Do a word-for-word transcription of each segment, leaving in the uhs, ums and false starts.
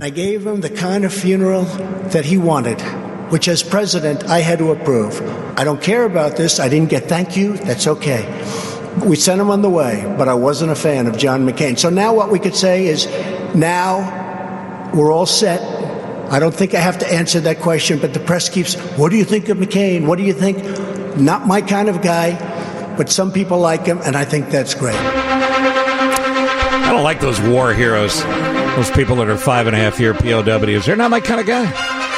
I gave him the kind of funeral that he wanted, which as president, I had to approve. I don't care about this. I didn't get thank you. That's okay. We sent him on the way, but I wasn't a fan of John McCain. So now what we could say is now we're all set. I don't think I have to answer that question, but the press keeps, what do you think of McCain? What do you think? Not my kind of guy, but some people like him, and I think that's great. I don't like those war heroes, those people that are five and a half year P O Ws. They're not my kind of guy.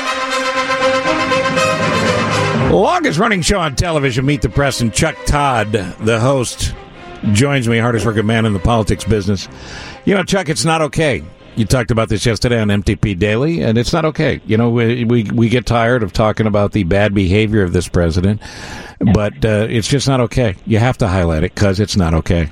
Longest running show on television, Meet the Press, and Chuck Todd, the host, joins me, hardest working man in the politics business. You know, Chuck, it's not okay. You talked about this yesterday on M T P Daily, and it's not okay. You know, we we, we get tired of talking about the bad behavior of this president, but uh, it's just not okay. You have to highlight it because it's not okay.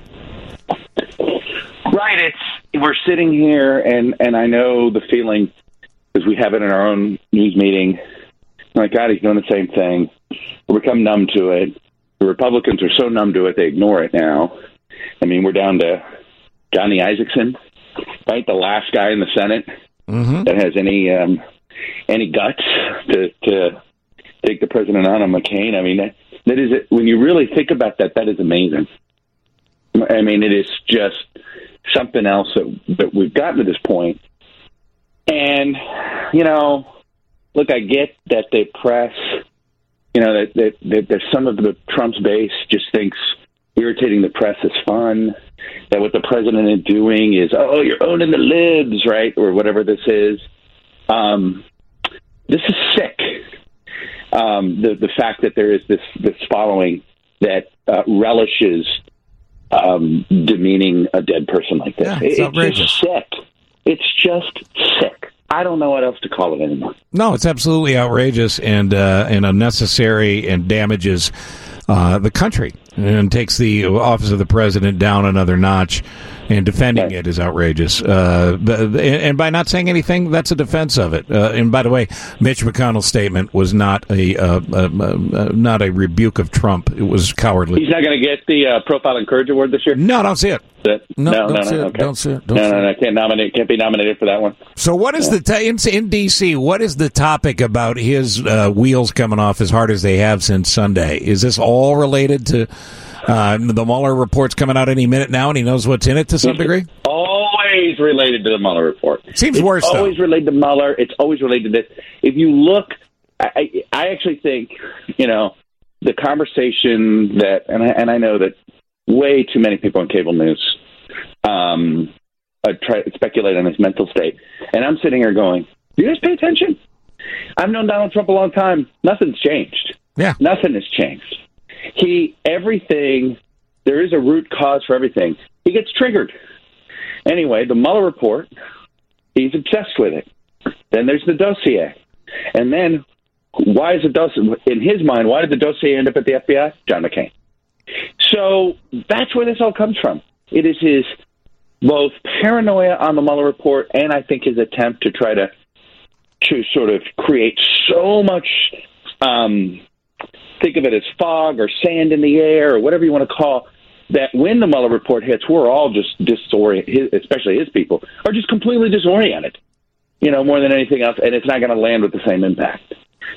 Right. It's we're sitting here, and, and I know the feeling because we have it in our own news meeting. My God, he's doing the same thing. We become numb to it. The Republicans are so numb to it, they ignore it now. I mean, we're down to Johnny Isakson, right? The last guy in the Senate mm-hmm. that has any um, any guts to, to take the president on on McCain. I mean, that, that is when you really think about that, that is amazing. I mean, it is just something else that, that we've gotten to this point. And, you know, look, I get that the press, you know, that, that, that there's some of the Trump's base just thinks irritating the press is fun, that what the president is doing is, oh, you're owning the libs, right, or whatever this is. Um, this is sick. Um, the the fact that there is this, this following that uh, relishes um, demeaning a dead person like this. Yeah, it's it, outrageous. It's just sick. It's just sick. I don't know what else to call it anymore. No, it's absolutely outrageous and uh, and unnecessary and damages uh, the country and takes the office of the president down another notch. And defending right. it is outrageous. Uh, and by not saying anything, that's a defense of it. Uh, and by the way, Mitch McConnell's statement was not a uh, uh, uh, not a rebuke of Trump. It was cowardly. He's not going to get the uh, Profile and Courage Award this year? No, don't see it. That, no, no, don't no, see no, it. okay. Don't see it. Don't no, see no, no, it. can't nominate. Can't be nominated for that one. So, what is yeah. the t- in, in D C? What is the topic about his uh, wheels coming off as hard as they have since Sunday? Is this all related to uh, the Mueller report's coming out any minute now, and he knows what's in it to some it's degree? Always related to the Mueller report. Seems it's worse. Always though. related to Mueller. It's always related to this. If you look, I, I actually think you know the conversation that, and I, and I know that way too many people on cable news um, uh, try to speculate on his mental state, and I'm sitting here going, "Do you guys pay attention? I've known Donald Trump a long time. Nothing's changed. Yeah, nothing has changed. He everything. There is a root cause for everything. He gets triggered." Anyway, the Mueller report, he's obsessed with it. Then there's the dossier. And then, why is the dossier, in his mind, why did the dossier end up at the F B I? John McCain. So that's where this all comes from. It is his both paranoia on the Mueller report and I think his attempt to try to, to sort of create so much, um, think of it as fog or sand in the air or whatever you want to call that when the Mueller report hits, we're all just disoriented, especially his people, are just completely disoriented, you know, more than anything else, and it's not going to land with the same impact.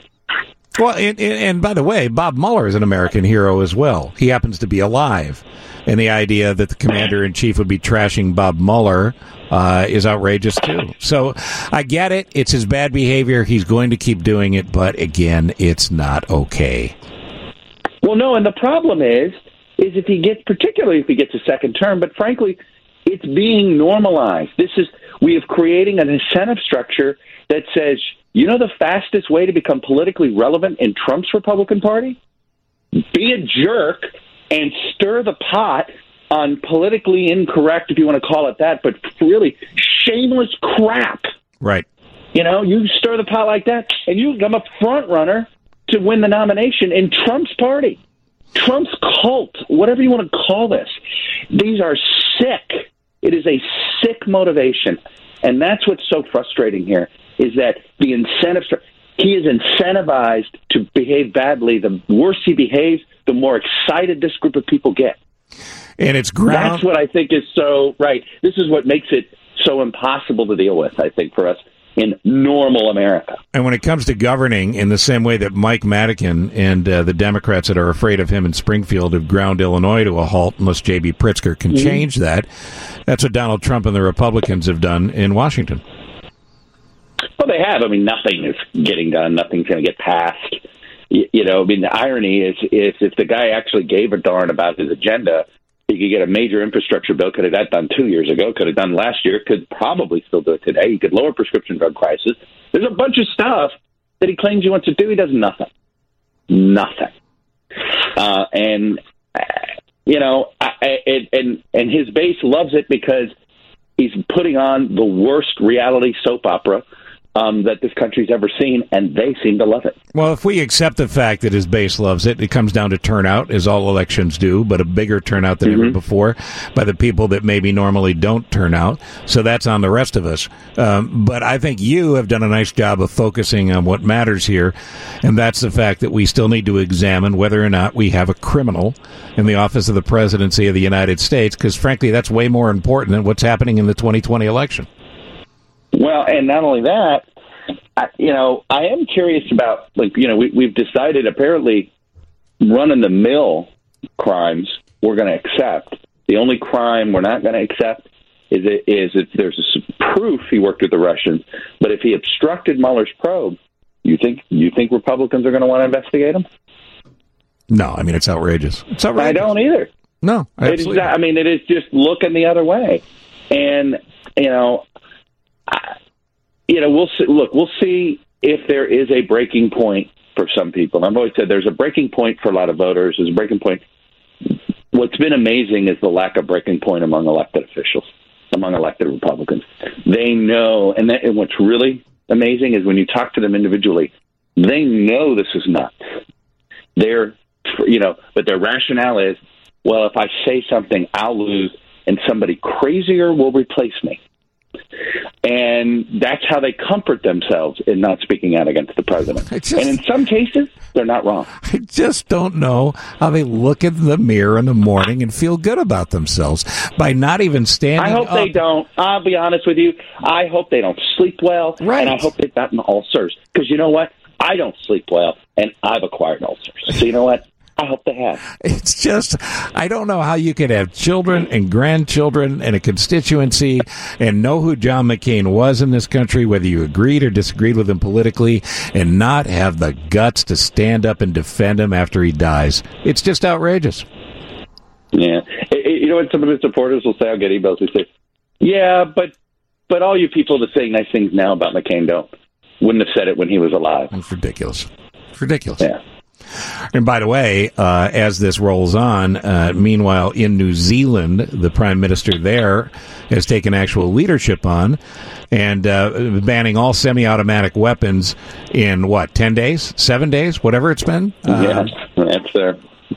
Well, and, and by the way, Bob Mueller is an American hero as well. He happens to be alive, and the idea that the commander-in-chief would be trashing Bob Mueller uh, is outrageous, too. So I get it. It's his bad behavior. He's going to keep doing it, but again, it's not okay. Well, no, and the problem is, is if he gets, particularly if he gets a second term, but frankly, it's being normalized. This is, we have creating an incentive structure that says, you know the fastest way to become politically relevant in Trump's Republican Party? Be a jerk and stir the pot on politically incorrect, if you want to call it that, but really shameless crap. Right. You know, you stir the pot like that, and you become a front runner to win the nomination in Trump's party. Trump's cult, whatever you want to call this, these are sick. It is a sick motivation. And that's what's so frustrating here, is that the incentive, he is incentivized to behave badly. The worse he behaves, the more excited this group of people get. And it's ground. That's what I think is so, right. This is what makes it so impossible to deal with, I think, for us in normal America. And when it comes to governing, in the same way that Mike Madigan and uh, the Democrats that are afraid of him in Springfield have ground Illinois to a halt unless J B. Pritzker can mm-hmm. change that, that's what Donald Trump and the Republicans have done in Washington. Well, they have. I mean, nothing is getting done. Nothing's going to get passed. You, you know, I mean, the irony is, is if the guy actually gave a darn about his agenda, he could get a major infrastructure bill. Could have got done two years ago. Could have done last year. Could probably still do it today. He could lower prescription drug prices. There's a bunch of stuff that he claims he wants to do. He does nothing. Nothing. Uh, and, uh, you know, I, I, and, and his base loves it because he's putting on the worst reality soap opera Um, that this country's ever seen, and they seem to love it. Well, if we accept the fact that his base loves it, it comes down to turnout, as all elections do, but a bigger turnout than mm-hmm. ever before by the people that maybe normally don't turn out. So that's on the rest of us. Um, but I think you have done a nice job of focusing on what matters here, and that's the fact that we still need to examine whether or not we have a criminal in the office of the presidency of the United States, because, frankly, that's way more important than what's happening in the twenty twenty election. Well, and not only that, I, you know, I am curious about, like, you know, we, we've decided apparently run-of-the-mill crimes we're going to accept. The only crime we're not going to accept is, it, is if there's a proof he worked with the Russians. But if he obstructed Mueller's probe, you think you think Republicans are going to want to investigate him? No, I mean, it's outrageous. It's outrageous. I don't either. No, absolutely. It is, I mean, it is just looking the other way. And, you know, I, you know, we'll see, look, we'll see if there is a breaking point for some people. I've always said there's a breaking point for a lot of voters. There's a breaking point. What's been amazing is the lack of breaking point among elected officials, among elected Republicans. They know, and, that, and what's really amazing is when you talk to them individually, they know this is nuts. They're, you know, but their rationale is, well, if I say something, I'll lose, and somebody crazier will replace me. And that's how they comfort themselves in not speaking out against the president. Just, and in some cases, they're not wrong. I just don't know how they look in the mirror in the morning and feel good about themselves by not even standing I hope up. They don't. I'll be honest with you. I hope they don't sleep well. Right. And I hope they've gotten ulcers. Because you know what? I don't sleep well, and I've acquired ulcers. So you know what? I hope they have. It's just, I don't know how you could have children and grandchildren and a constituency and know who John McCain was in this country, whether you agreed or disagreed with him politically, and not have the guts to stand up and defend him after he dies. It's just outrageous. Yeah. You know what some of his supporters will say? I'll get emails who say, yeah, but but all you people that say nice things now about McCain don't. Wouldn't have said it when he was alive. It's ridiculous. It's ridiculous. Yeah. And by the way, uh, as this rolls on, uh, meanwhile, in New Zealand, the prime minister there has taken actual leadership on and uh, banning all semi-automatic weapons in, what, ten days, seven days, whatever it's been? Uh, yeah, that's uh,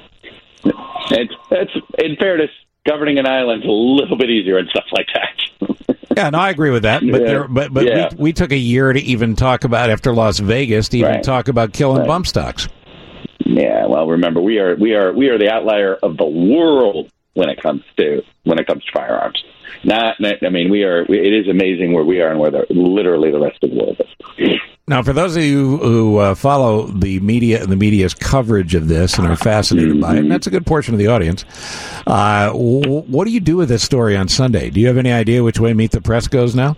it's, it's, in fairness, governing an island's a little bit easier and stuff like that. Yeah, no, I agree with that. But yeah. there, but but yeah. we, we took a year to even talk about, after Las Vegas, to even right. talk about killing right. bump stocks. Yeah, well, remember, we are we are we are the outlier of the world when it comes to when it comes to firearms. Not, I mean, we are. We, it is amazing where we are and where the, literally the rest of the world is. Now, for those of you who uh, follow the media and the media's coverage of this and are fascinated mm-hmm. by it, and that's a good portion of the audience, uh, w- what do you do with this story on Sunday? Do you have any idea which way Meet the Press goes now?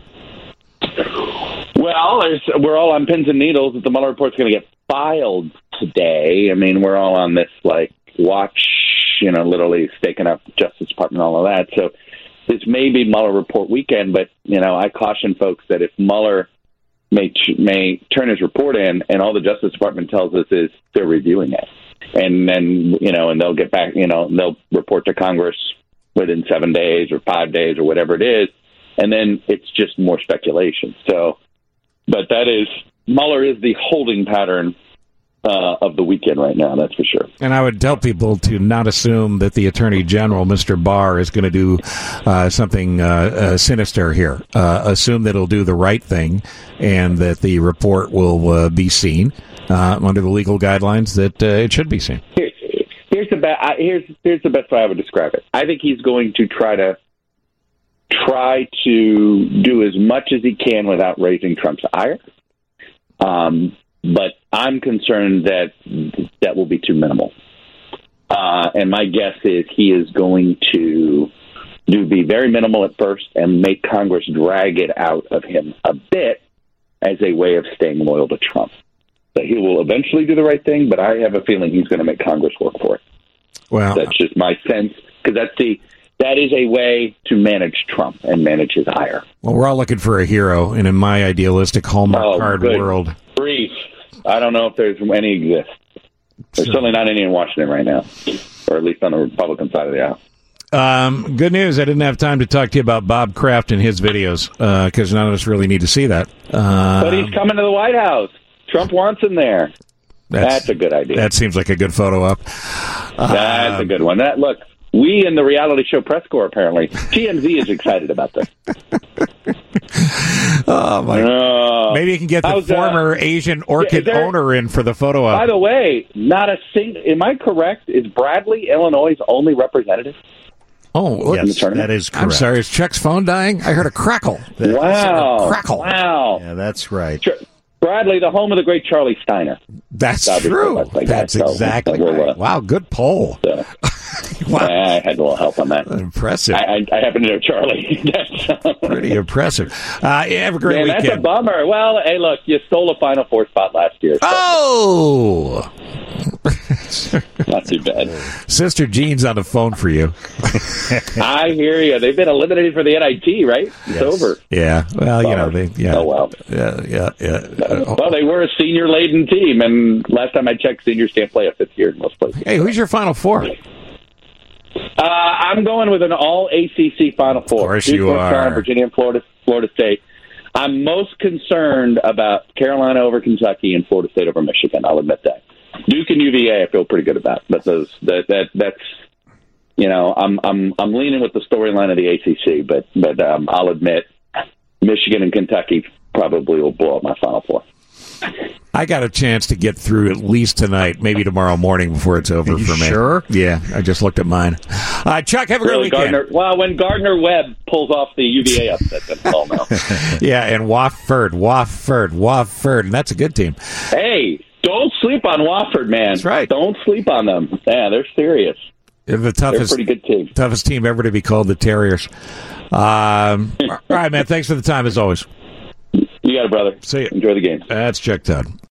Well, we're all on pins and needles that the Mueller report's going to get filed today. I mean, we're all on this, like, watch, you know, literally staking up the Justice Department and all of that. So this may be Mueller report weekend, but, you know, I caution folks that if Mueller may may turn his report in and all the Justice Department tells us is they're reviewing it. And then, you know, and they'll get back, you know, they'll report to Congress within seven days or five days or whatever it is. And then it's just more speculation. So, but that is, Mueller is the holding pattern Uh, of the weekend right now, that's for sure. And I would tell people to not assume that the Attorney General, Mister Barr, is going to do uh, something uh, uh, sinister here. Uh, assume that he'll do the right thing and that the report will uh, be seen uh, under the legal guidelines that uh, it should be seen. Here, here's the be- I, here's here's the best way I would describe it. I think he's going to try to try to do as much as he can without raising Trump's ire. Um, but I'm concerned that that will be too minimal. Uh, and my guess is he is going to do be very minimal at first and make Congress drag it out of him a bit as a way of staying loyal to Trump. That he will eventually do the right thing, but I have a feeling he's going to make Congress work for it. Well, that's just my sense, because that's the that is a way to manage Trump and manage his ire. Well, we're all looking for a hero, and in my idealistic Hallmark oh, card good world, brief. I don't know if there's any exist. There's sure. certainly not any in Washington right now, or at least on the Republican side of the aisle. Um, good news. I didn't have time to talk to you about Bob Kraft and his videos because uh, none of us really need to see that. Uh, but he's coming to the White House. Trump wants him there. That's, that's a good idea. That seems like a good photo op. Uh, that's a good one. That look, we in the reality show press corps apparently. T M Z is excited about this. Oh my! Uh, Maybe you can get the was, former uh, Asian orchid there, owner in for the photo op. By the way, not a single. Am I correct? Is Bradley Illinois' only representative? Oh, yes, that is correct. I'm sorry, is Chuck's phone dying? I heard a crackle. That wow. A crackle. Wow. Yeah, that's right. Bradley, the home of the great Charlie Steiner. That's true. Like that's that. exactly so, right. Uh, wow, good poll. So, wow. I had a little help on that. Impressive. I, I, I happen to know Charlie. that's, Pretty impressive. Uh, yeah, have a great Man, weekend. That's a bummer. Well, hey, look, you stole a Final Four spot last year. So. Oh! Not too bad. Sister Jean's on the phone for you. I hear you. They've been eliminated for the N I T, right? It's yes. over. Yeah. Well, Bummer. you know, they. Yeah. Oh well. Yeah. Yeah. Yeah. Uh, well, they were a senior-laden team, and last time I checked, seniors can't play a fifth year in most places. Hey, who's your Final Four? Uh, I'm going with an all A C C Final Four. Of course Duke, you North are. Carolina, Virginia, and Florida, Florida State. I'm most concerned about Carolina over Kentucky and Florida State over Michigan. I'll admit that. Duke and U V A, I feel pretty good about. But those that that that's you know, I'm I'm I'm leaning with the storyline of the A C C. But but um, I'll admit, Michigan and Kentucky probably will blow up my Final Four. I got a chance to get through at least tonight, maybe tomorrow morning before it's over for me. Sure? Yeah, I just looked at mine. Uh, Chuck, have a really, great weekend. Gardner, well, when Gardner Webb pulls off the U V A upset, then we'll all know. Yeah, and Wofford, Wofford, Wofford, and that's a good team. Hey, don't sleep on Wofford, man. That's right. Don't sleep on them. Yeah, they're serious. They're the toughest, they're a pretty good team. Toughest team ever to be called the Terriers. Um, all right, man. Thanks for the time, as always. You got it, brother. See you. Enjoy the game. That's Chuck Todd.